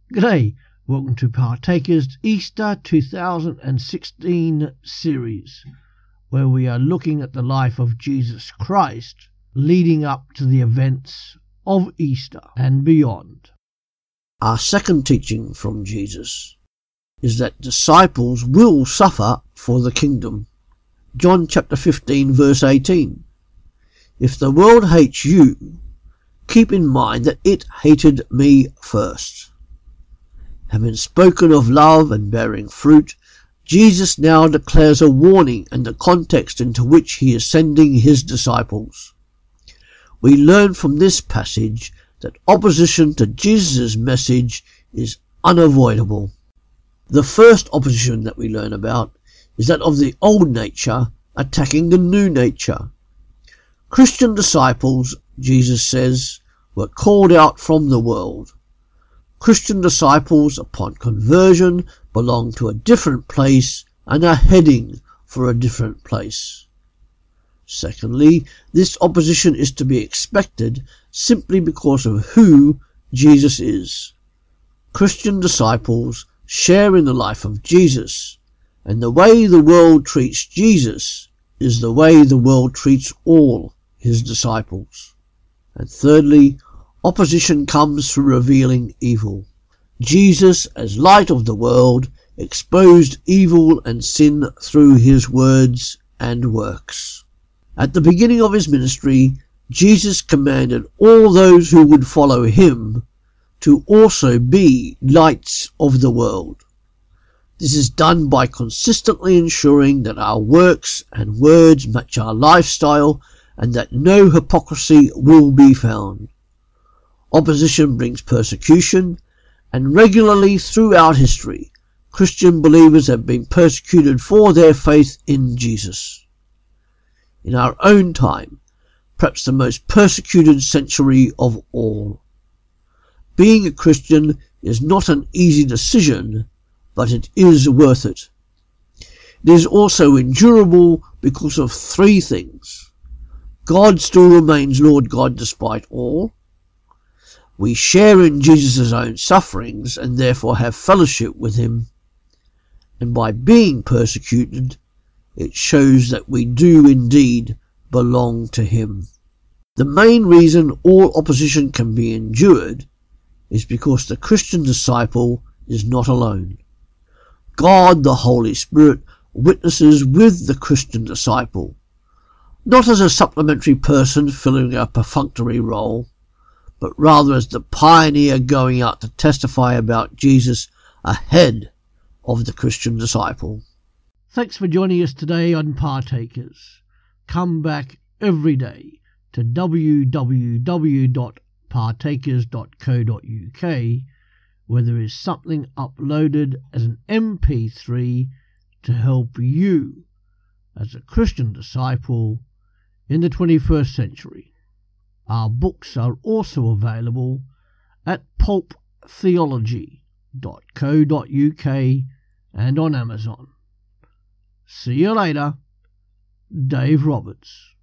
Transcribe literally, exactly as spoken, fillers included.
G'day, welcome to Partakers Easter two thousand sixteen series, where we are looking at the life of Jesus Christ leading up to the events of Easter and beyond. Our second teaching from Jesus is that disciples will suffer for the kingdom. John chapter fifteen verse eighteen. If the world hates you, keep in mind that it hated me first. Having spoken of love and bearing fruit, Jesus now declares a warning and the context into which he is sending his disciples. We learn from this passage that opposition to Jesus' message is unavoidable. The first opposition that we learn about is that of the old nature attacking the new nature. Christian disciples, Jesus says, were called out from the world. Christian disciples, upon conversion, belong to a different place and are heading for a different place. Secondly, this opposition is to be expected simply because of who Jesus is. Christian disciples share in the life of Jesus, and the way the world treats Jesus is the way the world treats all his disciples. And thirdly, opposition comes through revealing evil. Jesus, as light of the world, exposed evil and sin through his words and works. At the beginning of his ministry, Jesus commanded all those who would follow him to also be lights of the world. This is done by consistently ensuring that our works and words match our lifestyle and that no hypocrisy will be found. Opposition brings persecution, and regularly throughout history, Christian believers have been persecuted for their faith in Jesus. In our own time, perhaps the most persecuted century of all. Being a Christian is not an easy decision, but it is worth it. It is also endurable because of three things. God still remains Lord God despite all. We share in Jesus' own sufferings and therefore have fellowship with him. And by being persecuted, it shows that we do indeed belong to him. The main reason all opposition can be endured is because the Christian disciple is not alone. God, the Holy Spirit, witnesses with the Christian disciple, not as a supplementary person filling a perfunctory role, but rather as the pioneer going out to testify about Jesus ahead of the Christian disciple. Thanks for joining us today on Partakers. Come back every day to w w w dot partakers dot co dot u k, where there is something uploaded as an M P three to help you as a Christian disciple in the twenty-first century. Our books are also available at pulp theology dot co dot u k and on Amazon. See you later, Dave Roberts.